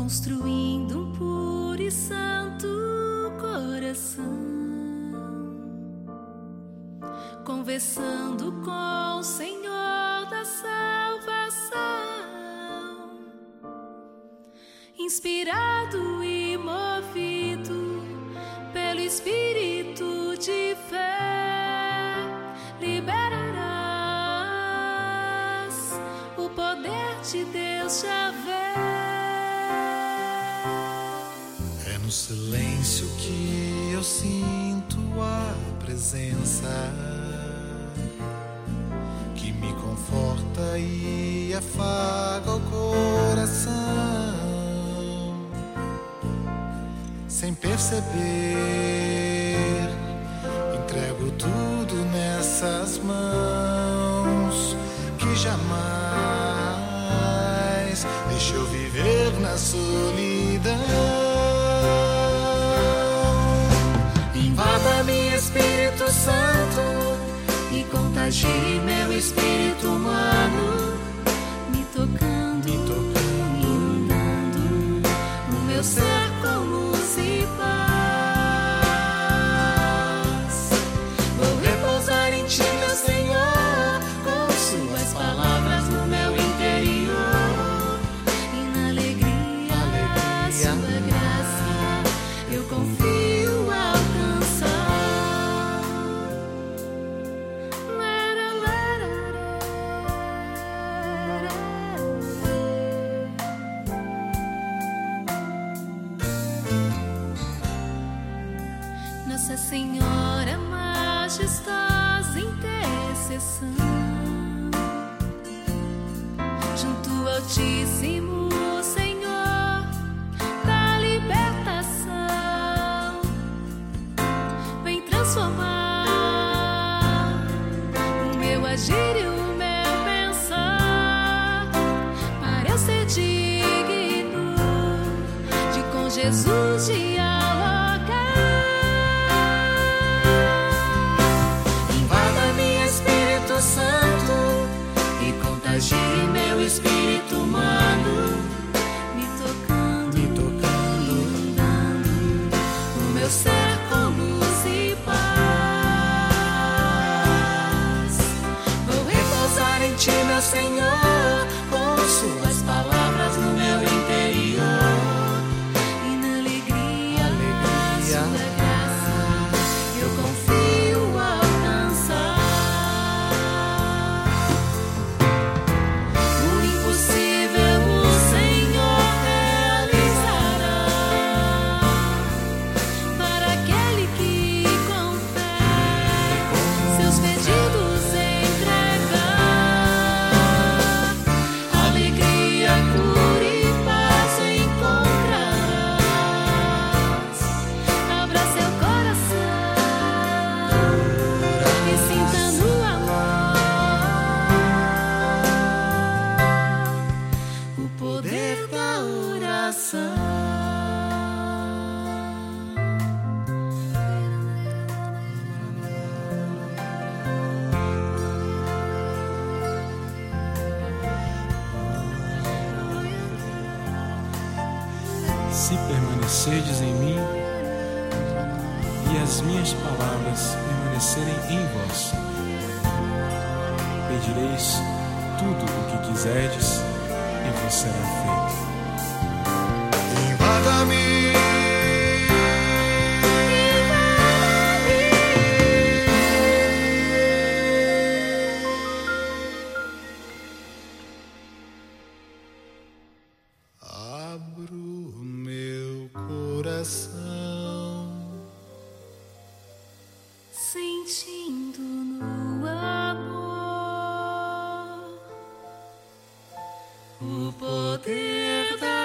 construindo um puro e santo coração, conversando com o Senhor da salvação, inspirado e movido pelo Espírito de fé, liberarás o poder de Deus Javé. É no silêncio que eu sinto a presença que me conforta e afaga o coração. Sem perceber, entrego tudo nessas mãos que jamais deixo eu viver na solidão. Invada-me, Espírito Santo, e contagie meu espírito humano, Me tocando, inundando o meu ser com luz e paz. vou repousar em Ti, meu Senhor, com Suas palavras no meu interior. E na alegria, Sua graça eu confio alcançar. Nossa Senhora, majestosa intercessão, junto ao Altíssimo Senhor da libertação, vem transformar o meu agir e o meu pensar, para eu ser digno de com Jesus dialogar. Invada-me, Espírito Santo, e contagie meu espírito humano, Me tocando, inundando o meu ser com luz e paz. Vou repousar em Ti, meu Senhor, com Suas palavras no meu interior. E na alegria, Sua graça eu confio alcançar. O impossível o Senhor realizará para aquele que com fé seus pedidos entregar. Alegria, cura e paz encontrarás. Abra seu coração e sinta no amor o poder da oração. Se permanecerdes em mim e as minhas palavras permanecerem em vós, pedireis tudo o que quiserdes e vos será feito. Invada-me, abro meu coração, Sentindo no amor o poder da